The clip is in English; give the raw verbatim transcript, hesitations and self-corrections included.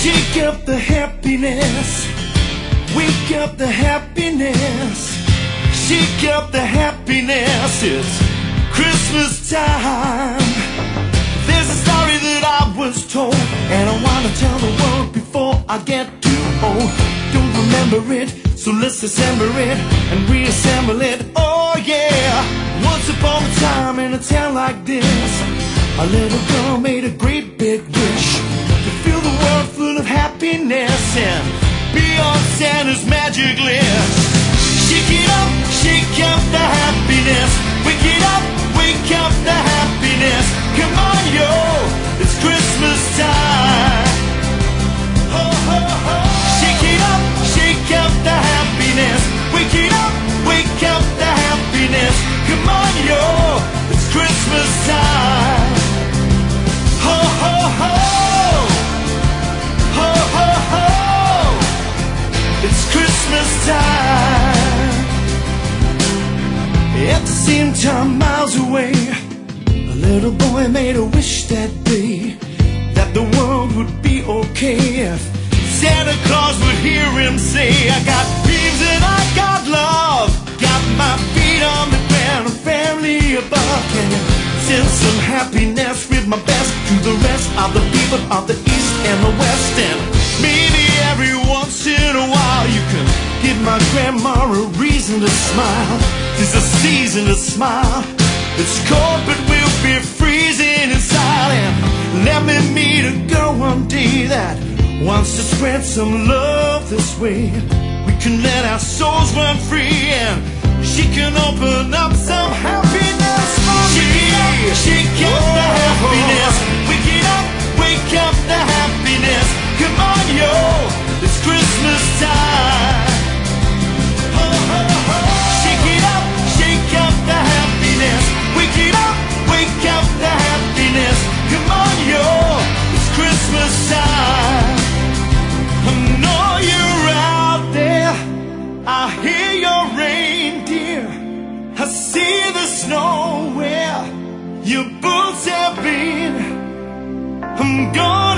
Shake up the happiness, wake up the happiness, shake up the happiness. It's Christmas time. There's a story that I was told, and I wanna tell the world before I get too old. Don't remember it, so let's assemble it and reassemble it. Oh yeah. Once upon a time in a town like this, a little girl made a great big wish to fill the world full of happiness and be on Santa's magic list. Shake it up, shake up the happiness, wake it up, wake up the happiness. Come on, yo, it's Christmas time. Ho, ho, ho. Shake it up, shake up the happiness, wake it up, wake up the happiness. Come on, yo, it's Christmas time. Ho, ho, ho. Ho, ho, ho. It's Christmas time. At the same time, miles away, a little boy made a wish that day, that the world would be okay if Santa Claus would hear him say, I got dreams and I got love, got my feet on the ground, a family above. Can you send some happiness with my best to the rest of the people of the East and the West? And maybe every once in a while you can give my grandma a reason to smile. It's a season to smile. It's cold but we'll be freezing inside. And let me meet a girl one day that wants to spread some love this way. We can let our souls run free and she can open up some happiness for me. Shake it up, shake up the happiness, wake it up, wake up the happiness. Come on, yo, it's Christmas time. Ho, ho, ho. Shake it up, shake up the happiness, wake it up, wake up the happiness. Come on, yo, it's Christmas time. I know you're out there, I hear your reindeer, I see the snow where your boots have been. I'm gonna